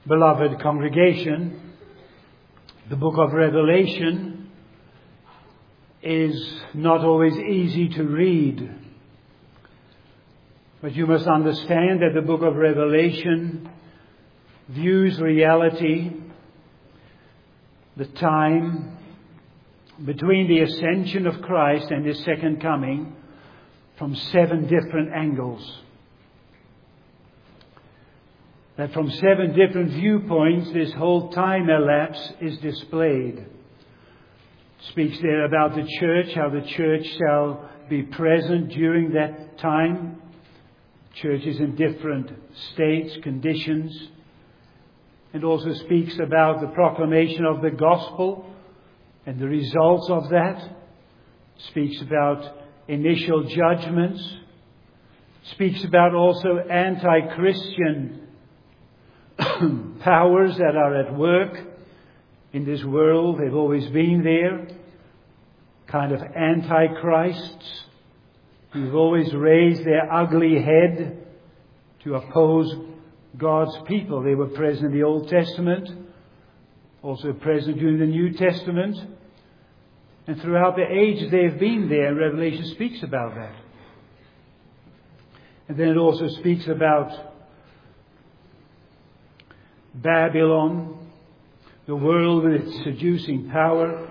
Beloved congregation, the book of Revelation is not always easy to read. But you must understand that the book of Revelation views reality, the time between the ascension of Christ and His second coming, from 7 different angles. That from 7 different viewpoints this whole time elapse is displayed. It speaks there about the church, how the church shall be present during that time. Church is in different states, conditions. And also speaks about the proclamation of the gospel and the results of that. Speaks about initial judgments. Speaks about also anti-Christian powers that are at work in this world. They've always been there. Kind of antichrists who've always raised their ugly head to oppose God's people. They were present in the Old Testament, also present during the New Testament, and throughout the ages they've been there. Revelation speaks about that. And then it also speaks about Babylon, the world with its seducing power.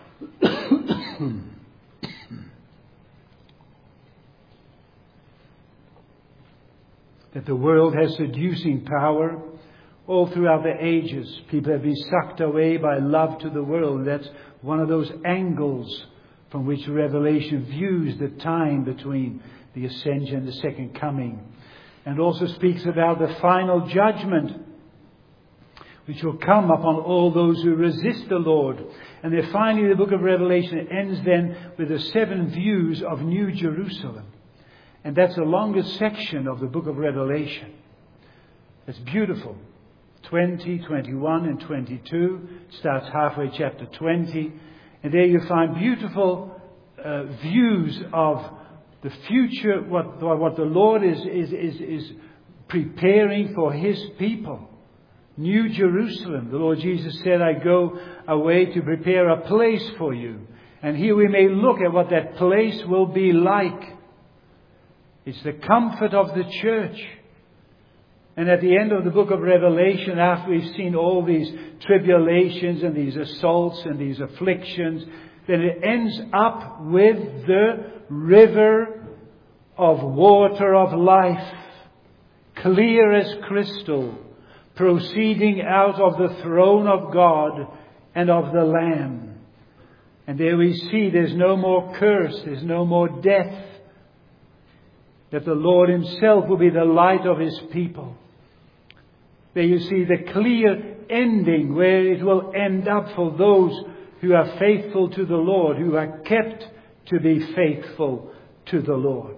That the world has seducing power all throughout the ages. People have been sucked away by love to the world. That's one of those angles from which Revelation views the time between the ascension and the second coming. And also speaks about the final judgment which will come upon all those who resist the Lord. And then finally the book of Revelation ends then with the 7 views of New Jerusalem. And that's the longest section of the book of Revelation. It's beautiful. 20, 21 and 22. It starts halfway chapter 20. And there you find beautiful views of the future, what the Lord is preparing for His people. New Jerusalem. The Lord Jesus said, I go away to prepare a place for you. And here we may look at what that place will be like. It's the comfort of the church. And at the end of the book of Revelation, after we've seen all these tribulations and these assaults and these afflictions, then it ends up with the river of water of life, clear as crystal, proceeding out of the throne of God and of the Lamb. And there we see there's no more curse, there's no more death. That the Lord Himself will be the light of His people. There you see the clear ending where it will end up for those who are faithful to the Lord, who are kept to be faithful to the Lord.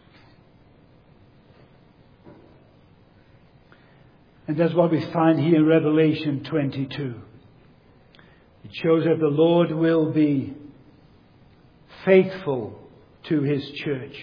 And that's what we find here in Revelation 22. It shows that the Lord will be faithful to His church.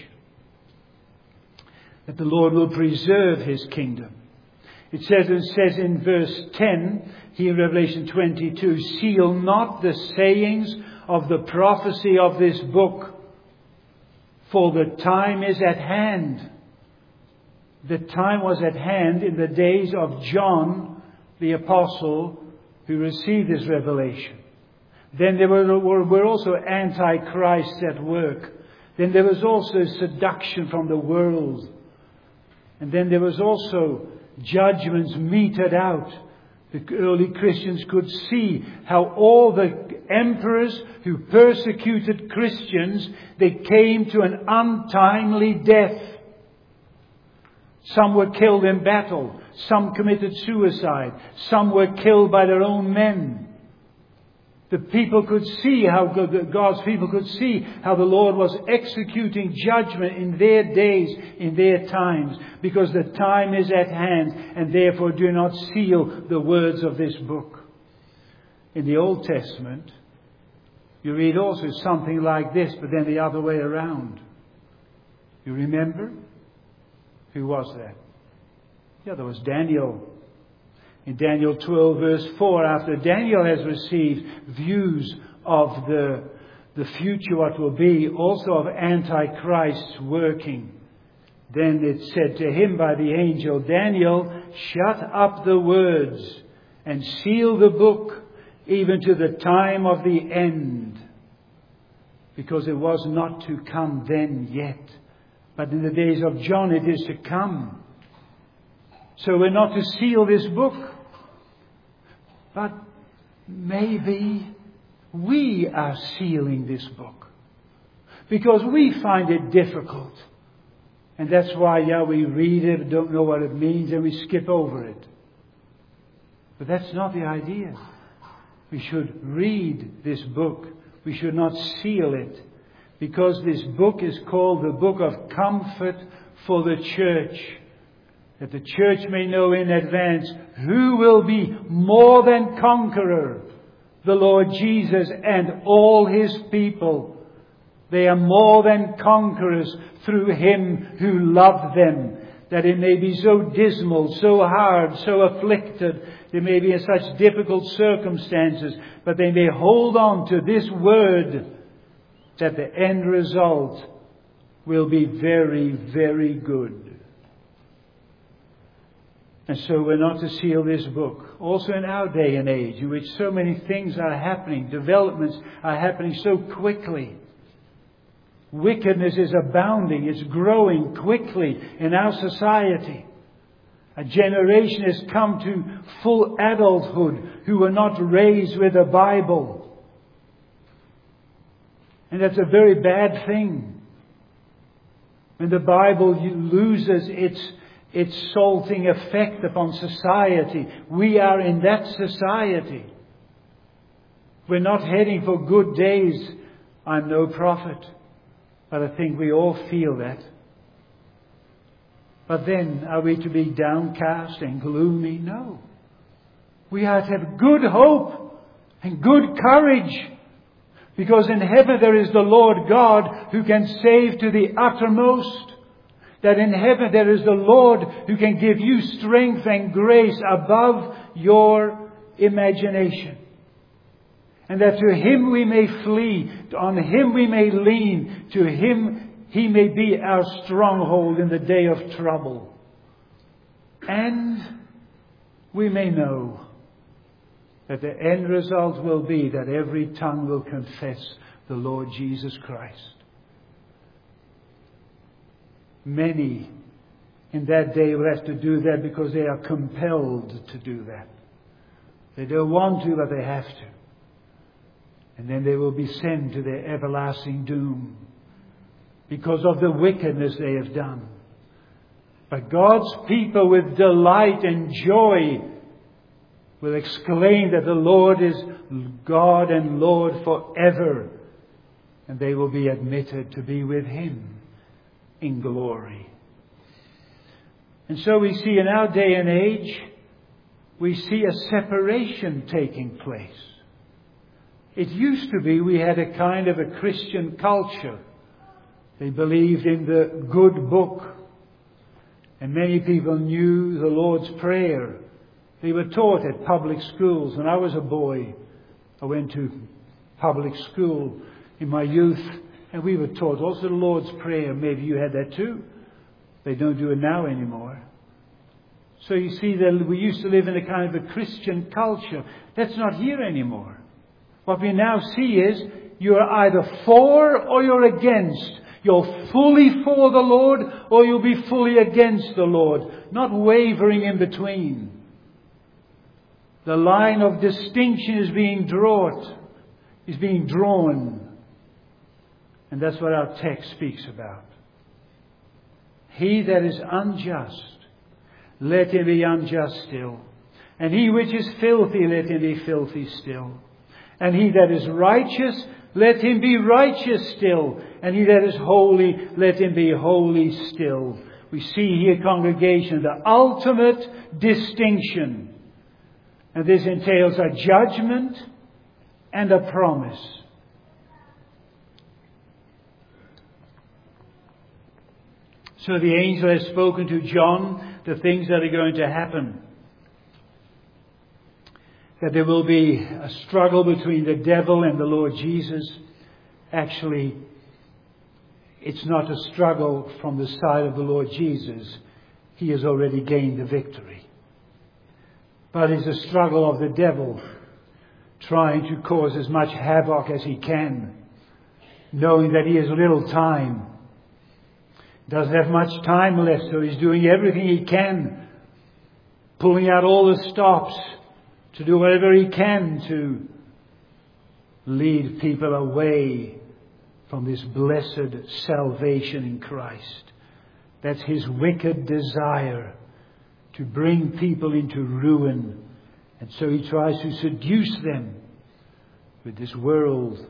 That the Lord will preserve His kingdom. It says in verse 10, here in Revelation 22, seal not the sayings of the prophecy of this book, for the time is at hand. The time was at hand in the days of John, the apostle, who received this revelation. Then there were also antichrists at work. Then there was also seduction from the world. And then there was also judgments meted out. The early Christians could see how all the emperors who persecuted Christians, they came to an untimely death. Some were killed in battle. Some committed suicide. Some were killed by their own men. The people could see how God's people could see how the Lord was executing judgment in their days, in their times, because the time is at hand, and therefore do not seal the words of this book. In the Old Testament, you read also something like this, but then the other way around. You remember? Who was that? Yeah, there was Daniel. In Daniel 12 verse 4, after Daniel has received views of the future, what will be, also of Antichrist's working, then it said to him by the angel, Daniel, shut up the words and seal the book even to the time of the end. Because it was not to come then yet. But in the days of John it is to come. So we're not to seal this book. But maybe we are sealing this book. Because we find it difficult. And that's why, we read it, don't know what it means, and we skip over it. But that's not the idea. We should read this book. We should not seal it. Because this book is called the book of comfort for the church. That the church may know in advance who will be more than conqueror. The Lord Jesus and all His people. They are more than conquerors through Him who loved them. That it may be so dismal, so hard, so afflicted. They may be in such difficult circumstances. But they may hold on to this word. That the end result will be very, very good. And so we're not to seal this book. Also in our day and age, in which so many things are happening, developments are happening so quickly. Wickedness is abounding. It's growing quickly in our society. A generation has come to full adulthood who were not raised with the Bible. And that's a very bad thing. When the Bible loses its salting effect upon society, we are in that society. We're not heading for good days. I'm no prophet. But I think we all feel that. But then, are we to be downcast and gloomy? No. We are to have good hope and good courage. Because in heaven there is the Lord God who can save to the uttermost. That in heaven there is the Lord who can give you strength and grace above your imagination. And that to Him we may flee, on Him we may lean, to Him He may be our stronghold in the day of trouble. And we may know that the end result will be that every tongue will confess the Lord Jesus Christ. Many in that day will have to do that because they are compelled to do that. They don't want to, but they have to. And then they will be sent to their everlasting doom because of the wickedness they have done. But God's people with delight and joy will exclaim that the Lord is God and Lord forever. And they will be admitted to be with Him in glory. And so we see in our day and age, we see a separation taking place. It used to be we had a kind of a Christian culture. They believed in the good book. And many people knew the Lord's Prayer. They were taught at public schools. When I was a boy, I went to public school in my youth, and we were taught also the Lord's Prayer. Maybe you had that too. They don't do it now anymore. So you see that we used to live in a kind of a Christian culture. That's not here anymore. What we now see is you're either for or you're against. You're fully for the Lord or you'll be fully against the Lord. Not wavering in between. The line of distinction is being drawn. And that's what our text speaks about. He that is unjust, let him be unjust still. And he which is filthy, let him be filthy still. And he that is righteous, let him be righteous still. And he that is holy, let him be holy still. We see here, congregation, the ultimate distinction. And this entails a judgment and a promise. So the angel has spoken to John the things that are going to happen. that there will be a struggle between the devil and the Lord Jesus. Actually, it's not a struggle from the side of the Lord Jesus. He has already gained the victory. But it's a struggle of the devil, trying to cause as much havoc as he can, knowing that he has little time. Doesn't have much time left, so he's doing everything he can, pulling out all the stops to do whatever he can to lead people away from this blessed salvation in Christ. That's his wicked desire, to bring people into ruin. And so he tries to seduce them with this world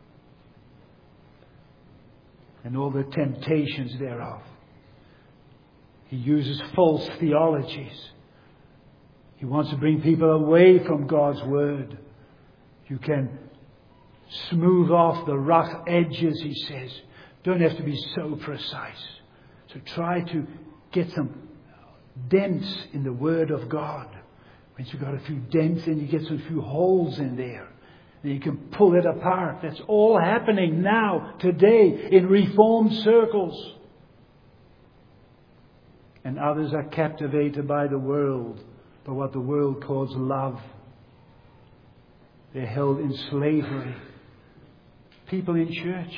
and all the temptations thereof. He uses false theologies. He wants to bring people away from God's Word. You can smooth off the rough edges, he says. Don't have to be so precise. So try to get some dents in the Word of God. Once you've got a few dents in, you get some few holes in there. And you can pull it apart. That's all happening now, today, in Reformed circles. And others are captivated by the world, by what the world calls love. They're held in slavery. People in church.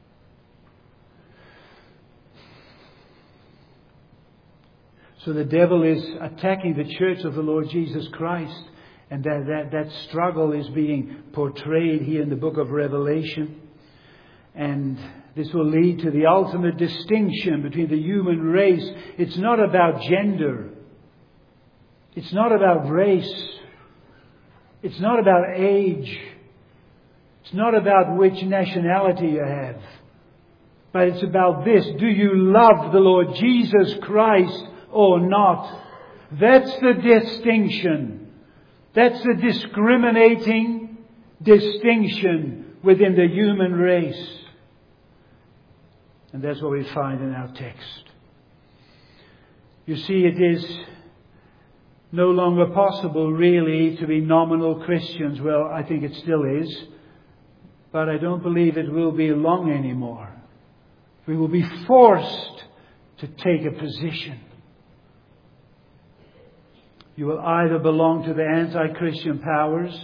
So the devil is attacking the church of the Lord Jesus Christ. And that struggle is being portrayed here in the book of Revelation. And this will lead to the ultimate distinction between the human race. It's not about gender. It's not about race. It's not about age. It's not about which nationality you have. But it's about this. Do you love the Lord Jesus Christ or not? That's the distinction. That's the discriminating distinction within the human race. And that's what we find in our text. You see, it is no longer possible really to be nominal Christians. Well, I think it still is. But I don't believe it will be long anymore. We will be forced to take a position. You will either belong to the anti-Christian powers,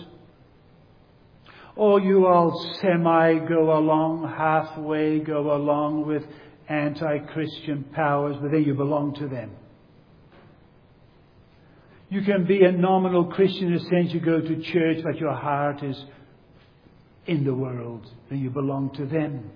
or you will go along, halfway go along with anti-Christian powers, but then you belong to them. You can be a nominal Christian in the sense you go to church, but your heart is in the world, then you belong to them.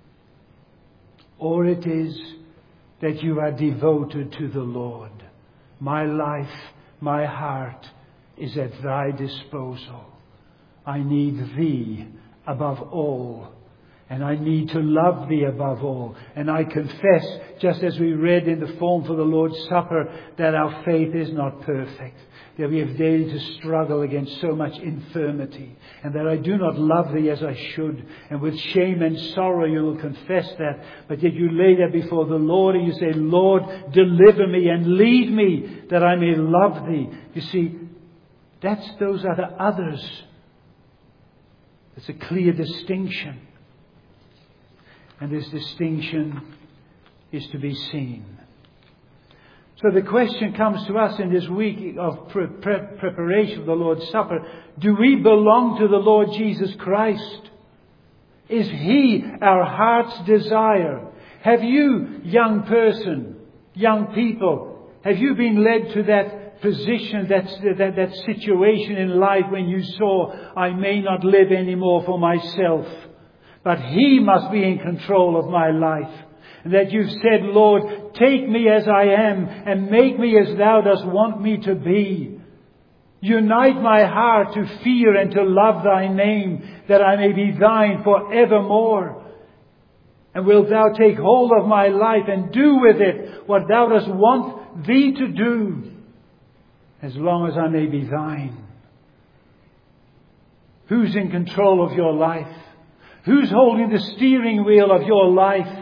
Or it is that you are devoted to the Lord. My life, my heart is at thy disposal. I need thee above all. And I need to love thee above all. And I confess, just as we read in the form for the Lord's Supper, that our faith is not perfect. That we have daily to struggle against so much infirmity. And that I do not love thee as I should. And with shame and sorrow you will confess that. But yet you lay that before the Lord and you say, Lord, deliver me and lead me that I may love thee. You see, those are the others. It's a clear distinction. And this distinction is to be seen. So the question comes to us in this week of preparation of the Lord's Supper. Do we belong to the Lord Jesus Christ? Is He our heart's desire? Have you, young person, young people, have you been led to that position, that situation in life when you saw, I may not live anymore for myself, but He must be in control of my life? And that you've said, Lord, take me as I am and make me as thou dost want me to be. Unite my heart to fear and to love thy name, that I may be thine forevermore. And wilt thou take hold of my life and do with it what thou dost want thee to do, as long as I may be thine. Who's in control of your life? Who's holding the steering wheel of your life?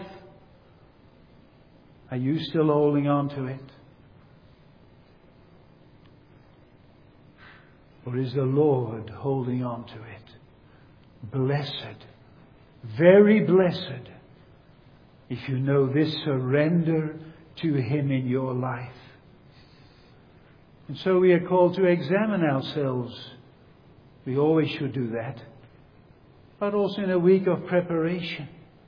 Are you still holding on to it? Or is the Lord holding on to it? Blessed, very blessed, if you know this surrender to Him in your life. And so we are called to examine ourselves. We always should do that. But also in a week of preparation.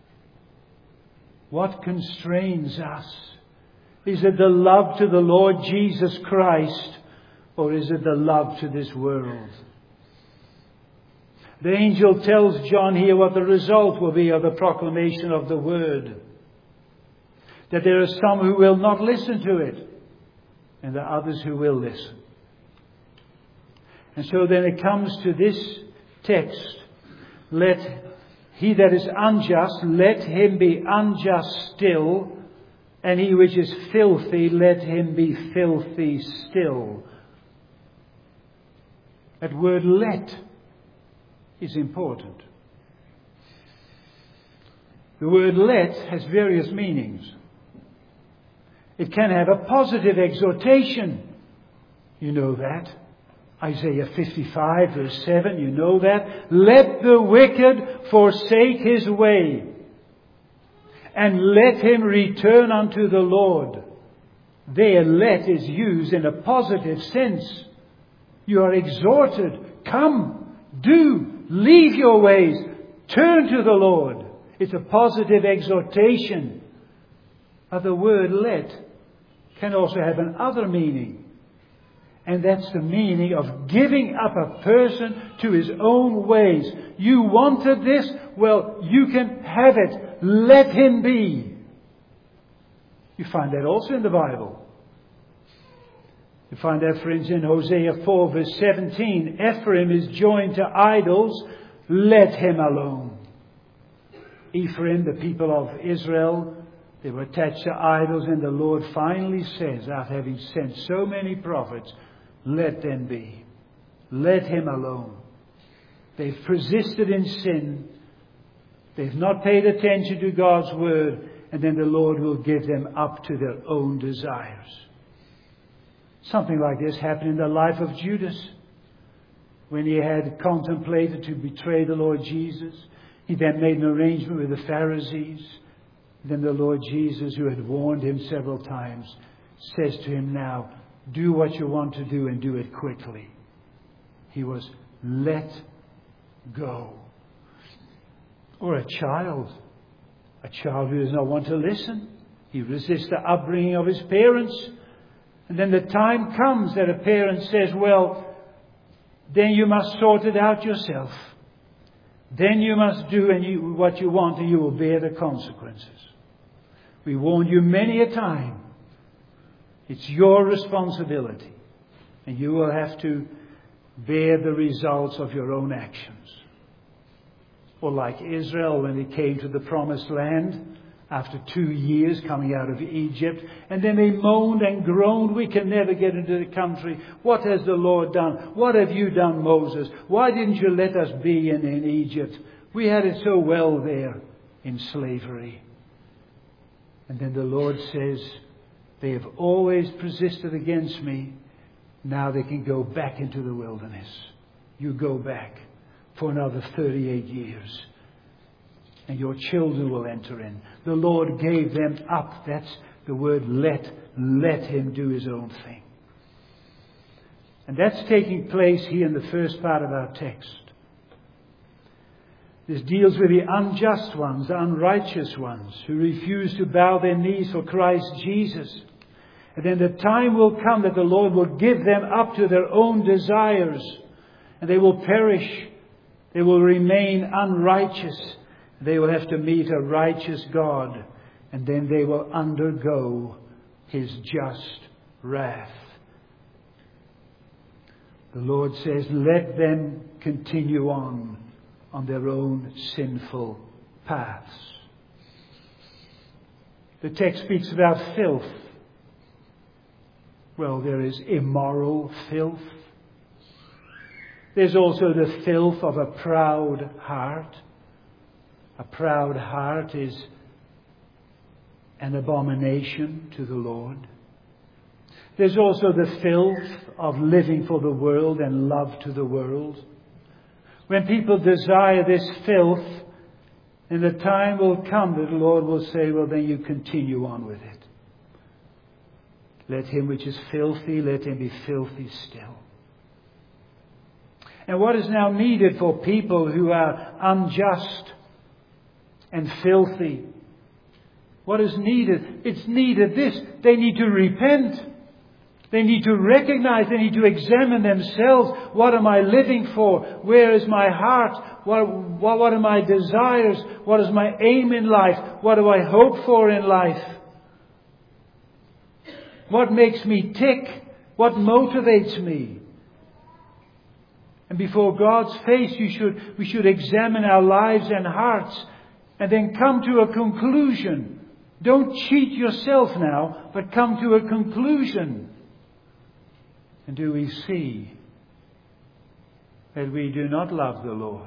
What constrains us? Is it the love to the Lord Jesus Christ, or is it the love to this world? The angel tells John here what the result will be of the proclamation of the Word. That there are some who will not listen to it, and there are others who will listen. And so then it comes to this text. Let he that is unjust, let him be unjust still, and he which is filthy, let him be filthy still. That word let is important. The word let has various meanings. It can have a positive exhortation. You know that. Isaiah 55 verse 7, you know that. Let the wicked forsake his way, and let him return unto the Lord. There, let is used in a positive sense. You are exhorted, come, do, leave your ways, turn to the Lord. It's a positive exhortation. But the word let can also have another meaning. And that's the meaning of giving up a person to his own ways. You wanted this? Well, you can have it. Let him be. You find that also in the Bible. You find that, for instance, in Hosea 4 verse 17. Ephraim is joined to idols. Let him alone. Ephraim, the people of Israel, they were attached to idols, and the Lord finally says, after having sent so many prophets, let them be. Let him alone. They've persisted in sin. They've not paid attention to God's word, and then the Lord will give them up to their own desires. Something like this happened in the life of Judas. When he had contemplated to betray the Lord Jesus, he then made an arrangement with the Pharisees. Then the Lord Jesus, who had warned him several times, says to him now, do what you want to do and do it quickly. He was let go. Or a child who does not want to listen. He resists the upbringing of his parents. And then the time comes that a parent says, well, then you must sort it out yourself. Then you must do what you want, and you will bear the consequences. We warned you many a time. It's your responsibility. And you will have to bear the results of your own actions. Or like Israel when they came to the promised land after 2 years coming out of Egypt. And then they moaned and groaned, we can never get into the country. What has the Lord done? What have you done, Moses? Why didn't you let us be in Egypt? We had it so well there in slavery. And then the Lord says, they have always persisted against me. Now they can go back into the wilderness. You go back for another 38 years. And your children will enter in. The Lord gave them up. That's the word let. Let him do his own thing. And that's taking place here in the first part of our text. This deals with the unjust ones, the unrighteous ones, who refuse to bow their knees for Christ Jesus. And then the time will come that the Lord will give them up to their own desires. And they will perish. They will remain unrighteous. They will have to meet a righteous God. And then they will undergo his just wrath. The Lord says, let them continue on their own sinful paths. The text speaks about filth. Well, there is immoral filth. There's also the filth of a proud heart. A proud heart is an abomination to the Lord. There's also the filth of living for the world and love to the world. When people desire this filth, then the time will come that the Lord will say, well, then you continue on with it. Let him which is filthy, let him be filthy still. And what is now needed for people who are unjust and filthy? What is needed? It's needed this. They need to repent. They need to recognize, they need to examine themselves. What am I living for? Where is my heart? What are my desires? What is my aim in life? What do I hope for in life? What makes me tick? What motivates me? And before God's face, we should examine our lives and hearts and then come to a conclusion. Don't cheat yourself now, but come to a conclusion. And do we see that we do not love the Lord?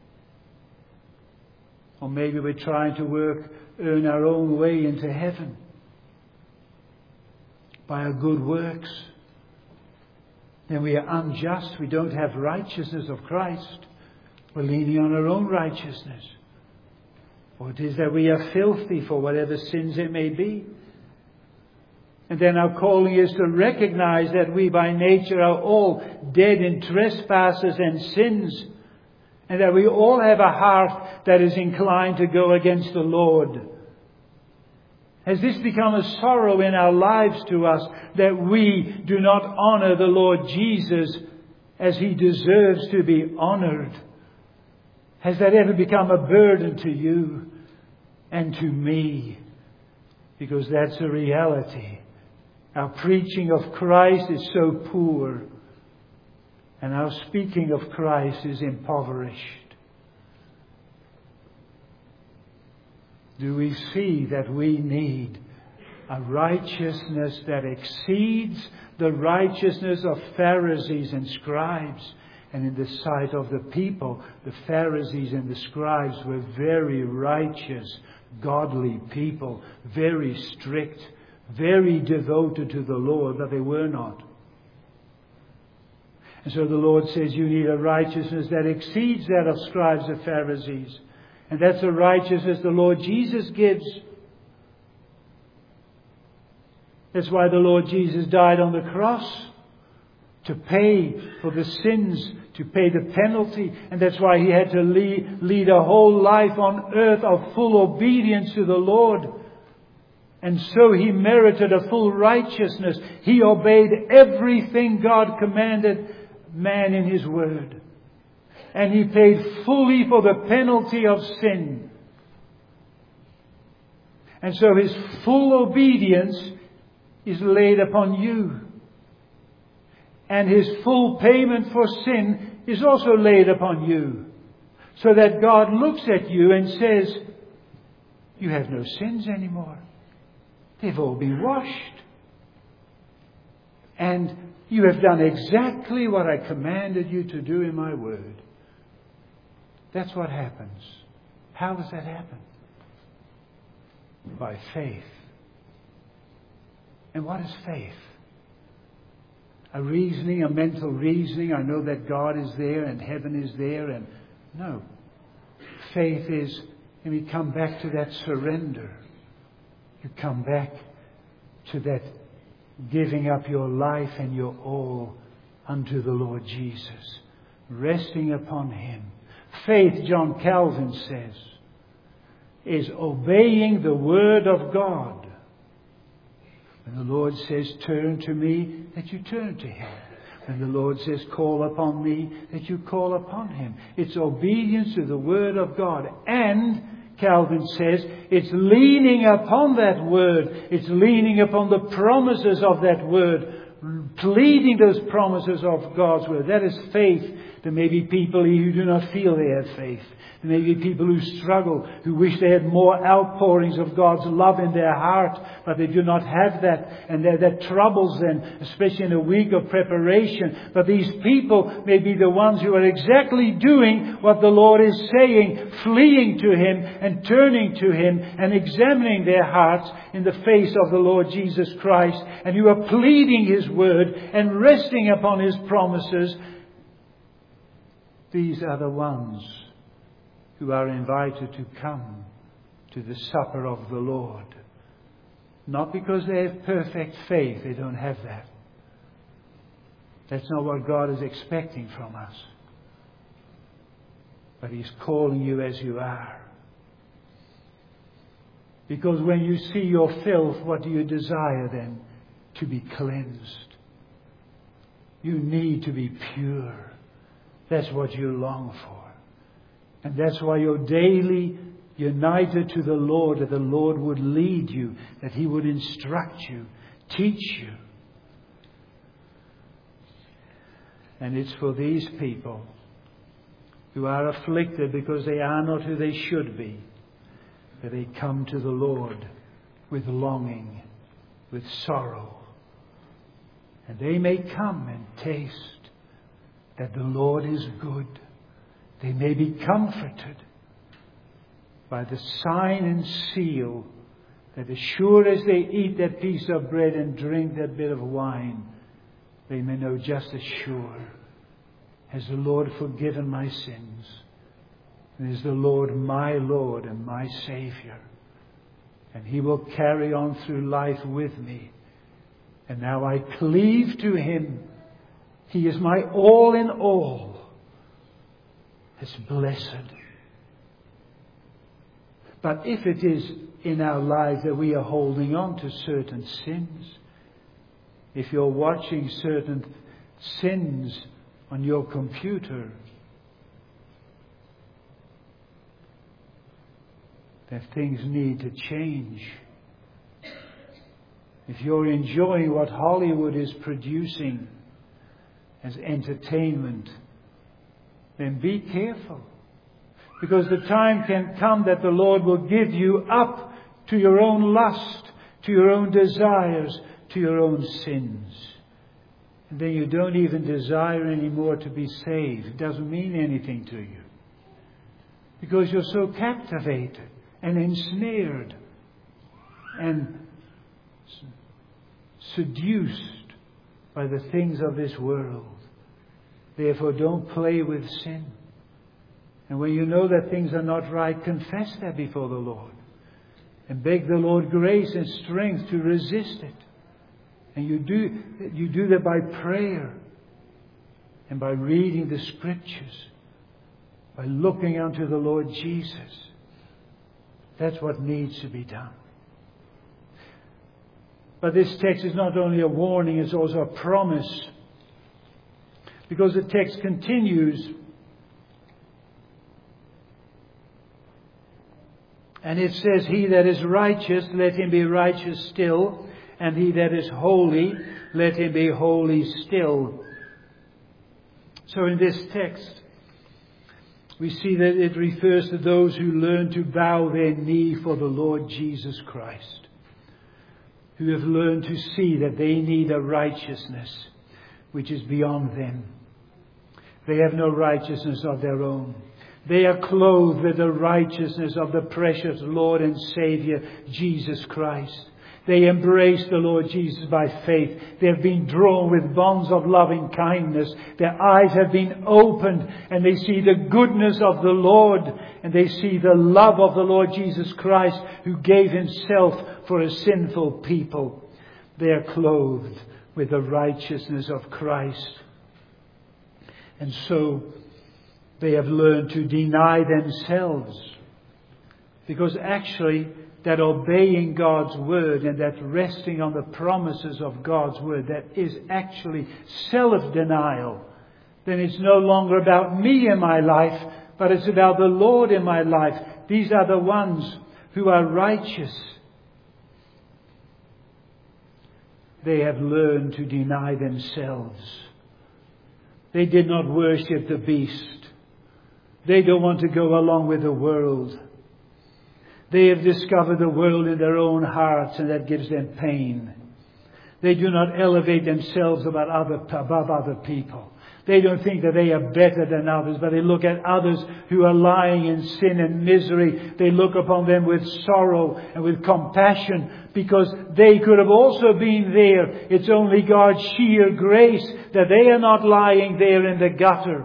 Or maybe we're trying to earn our own way into heaven by our good works. Then we are unjust. We don't have righteousness of Christ. We're leaning on our own righteousness. Or it is that we are filthy for whatever sins it may be. And then our calling is to recognize that we by nature are all dead in trespasses and sins. And that we all have a heart that is inclined to go against the Lord. Has this become a sorrow in our lives to us that we do not honor the Lord Jesus as He deserves to be honored? Has that ever become a burden to you and to me? Because that's a reality. Our preaching of Christ is so poor, and our speaking of Christ is impoverished. Do we see that we need a righteousness that exceeds the righteousness of Pharisees and scribes? And in the sight of the people, the Pharisees and the scribes were very righteous, godly people, very strict, very devoted to the Lord, but they were not. And so the Lord says you need a righteousness that exceeds that of scribes and Pharisees. And that's the righteousness the Lord Jesus gives. That's why the Lord Jesus died on the cross. To pay for the sins, to pay the penalty. And that's why He had to lead a whole life on earth of full obedience to the Lord. And so He merited a full righteousness. He obeyed everything God commanded man in His Word. And He paid fully for the penalty of sin. And so His full obedience is laid upon you. And His full payment for sin is also laid upon you. So that God looks at you and says, you have no sins anymore. They've all been washed. And you have done exactly what I commanded you to do in my word. That's what happens. How does that happen? By faith. And what is faith? A reasoning, a mental reasoning. I know that God is there and heaven is there. And no. Faith is, and we come back to that surrender. You come back to that giving up your life and your all unto the Lord Jesus. Resting upon Him. Faith, John Calvin says, is obeying the Word of God. When the Lord says, turn to me, that you turn to Him. When the Lord says, call upon me, that you call upon Him. It's obedience to the Word of God. And, Calvin says, it's leaning upon that Word. It's leaning upon the promises of that Word. Pleading those promises of God's Word. That is faith There may be people who do not feel they have faith. There may be people who struggle, who wish they had more outpourings of God's love in their heart, but they do not have that, and that troubles them, especially in a week of preparation. But these people may be the ones who are exactly doing what the Lord is saying, fleeing to Him and turning to Him and examining their hearts in the face of the Lord Jesus Christ, and who are pleading His word and resting upon His promises. These are the ones who are invited to come to the supper of the Lord. Not because they have perfect faith. They don't have that. That's not what God is expecting from us. But He's calling you as you are. Because when you see your filth, what do you desire then? To be cleansed. You need to be pure. That's what you long for. And that's why you're daily united to the Lord, that the Lord would lead you, that He would instruct you, teach you. And it's for these people who are afflicted because they are not who they should be, that they come to the Lord with longing, with sorrow. And they may come and taste that the Lord is good. They may be comforted by the sign and seal that as sure as they eat that piece of bread and drink that bit of wine, they may know just as sure, has the Lord forgiven my sins? And is the Lord my Lord and my Savior? And He will carry on through life with me. And now I cleave to Him. He is my all in all. It's blessed. But if it is in our lives that we are holding on to certain sins, if you're watching certain sins on your computer, then things need to change. If you're enjoying what Hollywood is producing as entertainment, then be careful. Because the time can come that the Lord will give you up to your own lust, to your own desires, to your own sins. And then you don't even desire anymore to be saved. It doesn't mean anything to you. Because you're so captivated and ensnared and seduced by the things of this world. Therefore, don't play with sin. And when you know that things are not right, confess that before the Lord. And beg the Lord grace and strength to resist it. And you do that by prayer. And by reading the Scriptures. By looking unto the Lord Jesus. That's what needs to be done. But this text is not only a warning, it's also a promise. Because the text continues, and it says, He that is righteous, let him be righteous still, and he that is holy, let him be holy still. So in this text, we see that it refers to those who learn to bow their knee for the Lord Jesus Christ, who have learned to see that they need a righteousness which is beyond them. They have no righteousness of their own. They are clothed with the righteousness of the precious Lord and Savior, Jesus Christ. They embrace the Lord Jesus by faith. They have been drawn with bonds of loving kindness. Their eyes have been opened and they see the goodness of the Lord. And they see the love of the Lord Jesus Christ, who gave Himself for a sinful people. They are clothed with the righteousness of Christ. And so they have learned to deny themselves. Because actually, that obeying God's word and that resting on the promises of God's word, that is actually self-denial. Then it's no longer about me in my life, but it's about the Lord in my life. These are the ones who are righteous. They have learned to deny themselves. They did not worship the beast. They don't want to go along with the world. They have discovered the world in their own hearts, and that gives them pain. They do not elevate themselves above other people. They don't think that they are better than others, but they look at others who are lying in sin and misery. They look upon them with sorrow and with compassion, because they could have also been there. It's only God's sheer grace that they are not lying there in the gutter.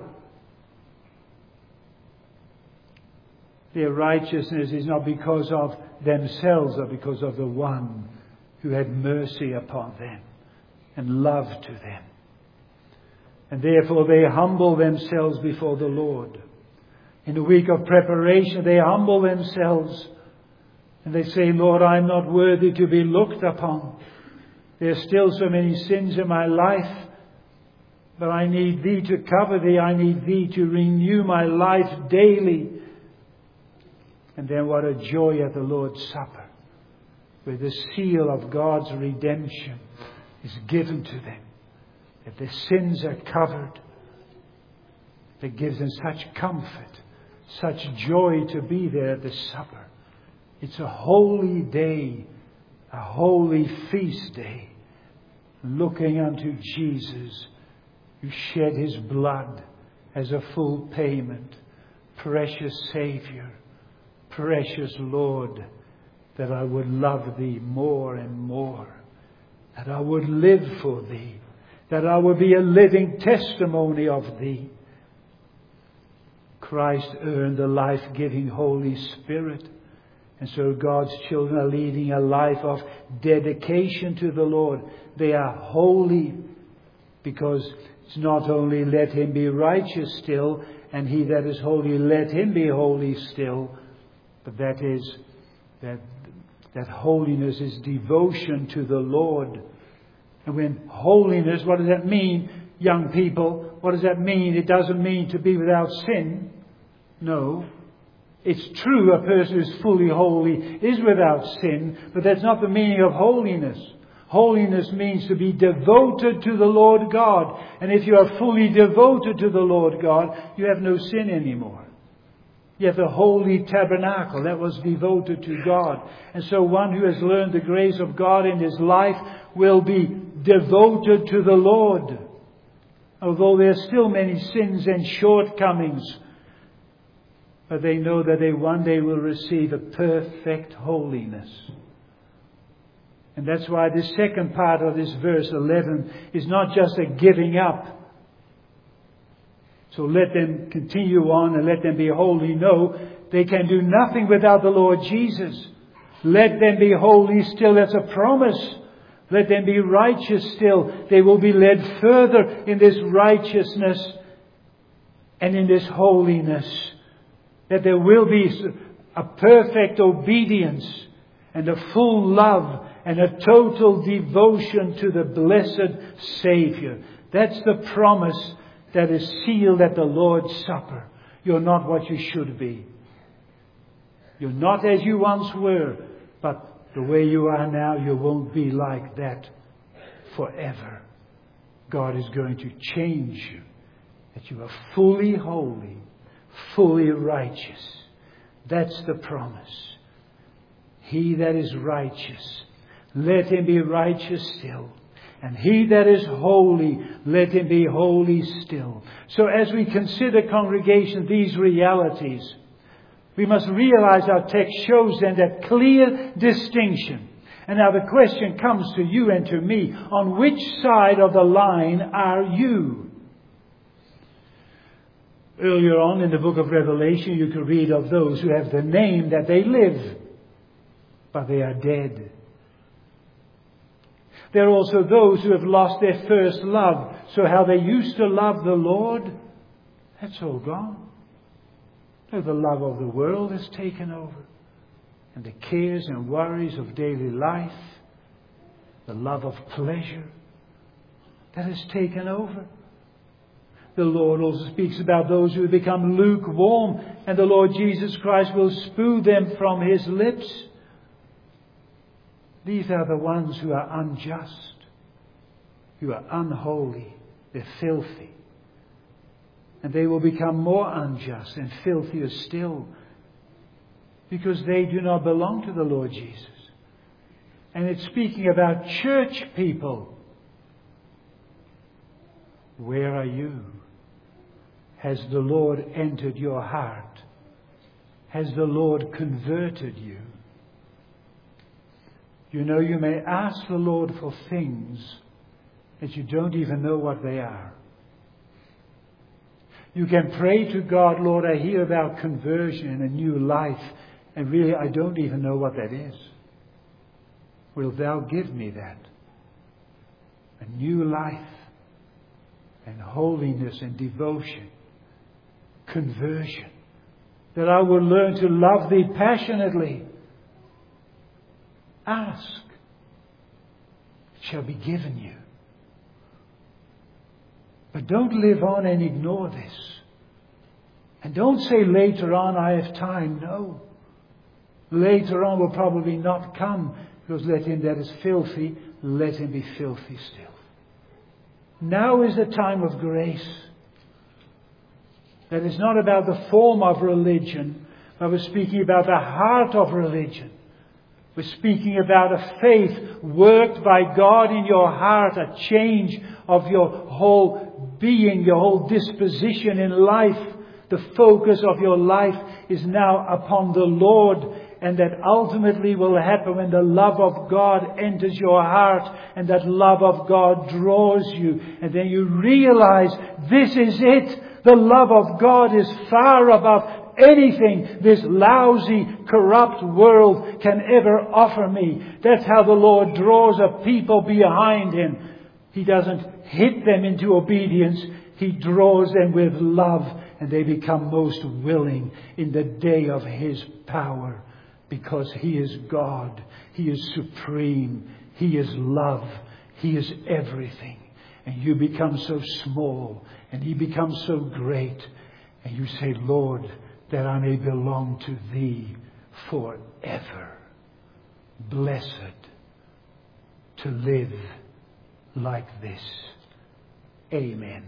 Their righteousness is not because of themselves, but because of the one who had mercy upon them and love to them. And therefore they humble themselves before the Lord. In the week of preparation, they humble themselves and they say, Lord, I'm not worthy to be looked upon. There are still so many sins in my life, but I need Thee to cover Thee. I need Thee to renew my life daily. And then what a joy at the Lord's Supper, where the seal of God's redemption is given to them. That their sins are covered. That gives them such comfort, such joy to be there at the supper. It's a holy day, a holy feast day, looking unto Jesus, who shed His blood as a full payment. Precious Saviour, precious Lord, that I would love Thee more and more, that I would live for Thee, that I would be a living testimony of Thee. Christ earned the life-giving Holy Spirit. And so God's children are leading a life of dedication to the Lord. They are holy because it's not only let him be righteous still, and he that is holy, let him be holy still. But that holiness is devotion to the Lord. And when holiness, what does that mean, young people? What does that mean? It doesn't mean to be without sin. No. It's true a person who is fully holy is without sin, but that's not the meaning of holiness. Holiness means to be devoted to the Lord God. And if you are fully devoted to the Lord God, you have no sin anymore. You have the holy tabernacle that was devoted to God. And so one who has learned the grace of God in his life will be devoted to the Lord. Although there are still many sins and shortcomings, but they know that they one day will receive a perfect holiness. And that's why the second part of this verse 11 is not just a giving up. So let them continue on and let them be holy. No, they can do nothing without the Lord Jesus. Let them be holy still. That's a promise. Let them be righteous still. They will be led further in this righteousness and in this holiness. That there will be a perfect obedience and a full love and a total devotion to the blessed Saviour. That's the promise that is sealed at the Lord's Supper. You're not what you should be. You're not as you once were, but the way you are now, you won't be like that forever. God is going to change you, that you are fully holy, fully righteous. That's the promise. He that is righteous, let him be righteous still. And he that is holy, let him be holy still. So as we consider, congregation, these realities, we must realize our text shows then that clear distinction. And now the question comes to you and to me, on which side of the line are you? Earlier on in the book of Revelation, you could read of those who have the name that they live, but they are dead. There are also those who have lost their first love. So how they used to love the Lord, that's all gone. No, the love of the world has taken over. And the cares and worries of daily life, the love of pleasure, that has taken over. The Lord also speaks about those who have become lukewarm, and the Lord Jesus Christ will spew them from His lips. These are the ones who are unjust, who are unholy, they're filthy. And they will become more unjust and filthier still, because they do not belong to the Lord Jesus. And it's speaking about church people. Where are you? Has the Lord entered your heart? Has the Lord converted you? You know, you may ask the Lord for things that you don't even know what they are. You can pray to God, Lord, I hear about conversion and a new life, and really I don't even know what that is. Wilt thou give me that? A new life and holiness and devotion, conversion, that I will learn to love thee passionately. Ask. It shall be given you. But don't live on and ignore this. And don't say later on, I have time. No. Later on will probably not come, because let him that is filthy, let him be filthy still. Now is the time of grace. That is not about the form of religion, but we're speaking about the heart of religion. We're speaking about a faith worked by God in your heart, a change of your whole being, your whole disposition in life. The focus of your life is now upon the Lord, and that ultimately will happen when the love of God enters your heart, and that love of God draws you, and then you realize this is it. The love of God is far above anything this lousy, corrupt world can ever offer me. That's how the Lord draws a people behind Him. He doesn't hit them into obedience. He draws them with love, and they become most willing in the day of His power, because He is God. He is supreme. He is love. He is everything. And you become so small, and He becomes so great. And you say, Lord, that I may belong to Thee forever. Blessed to live like this. Amen.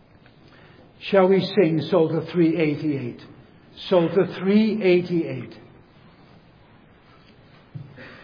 Shall we sing Psalter 388? Psalter 388.